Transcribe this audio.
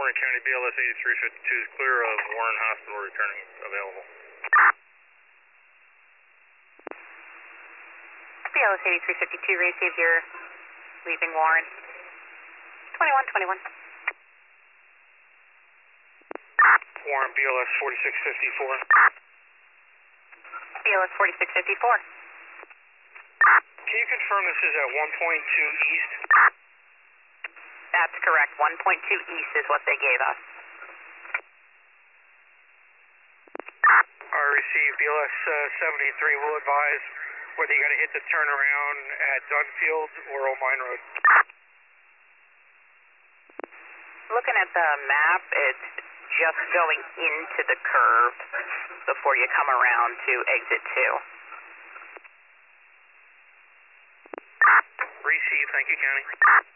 Warren County, BLS 8352 is clear of Warren Hospital, returning available. BLS 8352, receive your leaving Warren. 2121. Warren, BLS 4654. BLS 4654. Can you confirm this is at 1.2 east? That's correct. 1.2 east is what they gave us. I received BLS 73. Will advise whether you got to hit the turnaround at Dunfield or Old Mine Road. Looking at the map, it's just going into the curve before you come around to exit 2. Receive. Thank you, County.